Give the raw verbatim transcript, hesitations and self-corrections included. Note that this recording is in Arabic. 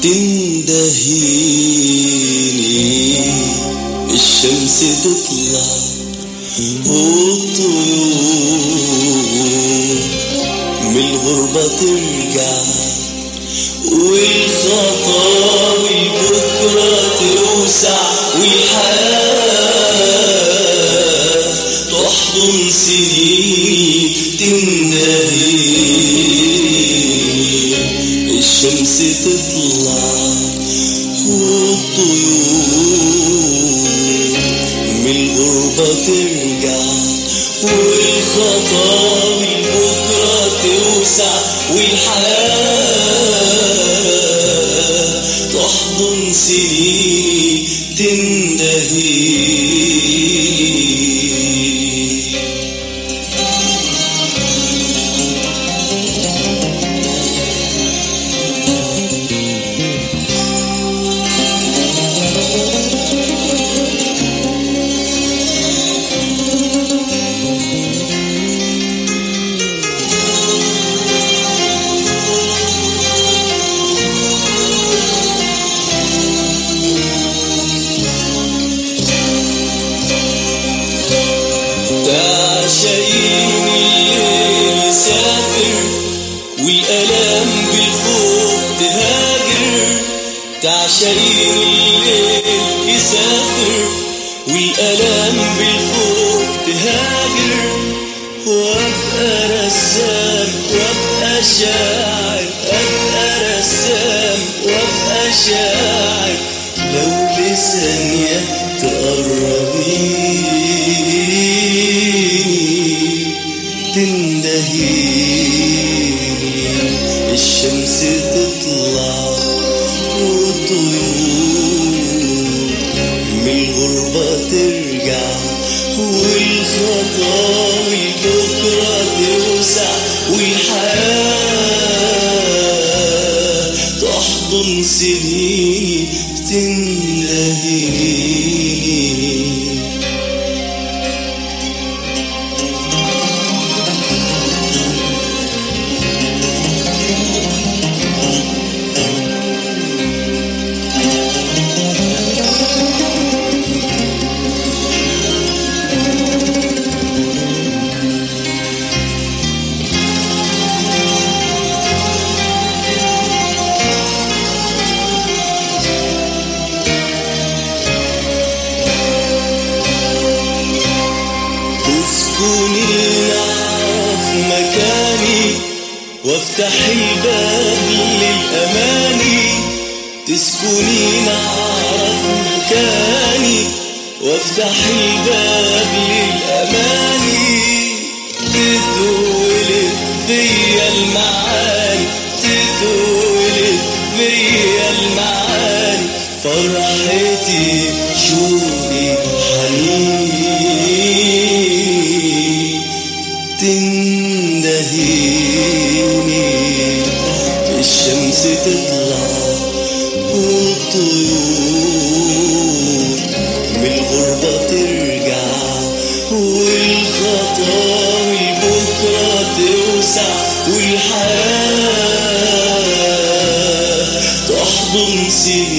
تندهيني الشمس تطلع والطيور من الغربة ترجع والخطاوي بكرة توسع والحياة تحضن سنين تندهيني الشمس تطلع والطيور من الغربة ترجع والخطاوي بكرة توسع والحياة تحضن سنين تندهيني. تعشقين الليل يسافر والألم بالخوف تهاجر تعشقين الليل يسافر والألم بالخوف تهاجر وابقى رسام وابقى شاعر ابقى رسام وابقى شاعر لو لثانية تقربيني تندهيني الشمس تطلع والطيور من الغربة ترجع والخطاوي بكرة توسع والحياة تحضن سنين تندهيني. تسكنين أعرف مكاني وافتح الباب للأماني تسكنين أعرف مكاني وافتح الباب للأماني تتولد فيا المعاني تتولد فيا المعاني فرحتي شوقي حنين تندهيني الشمس تطلع والطيور من الغربة ترجع والخطاوي بكرة توسع والحياة تحضن سنين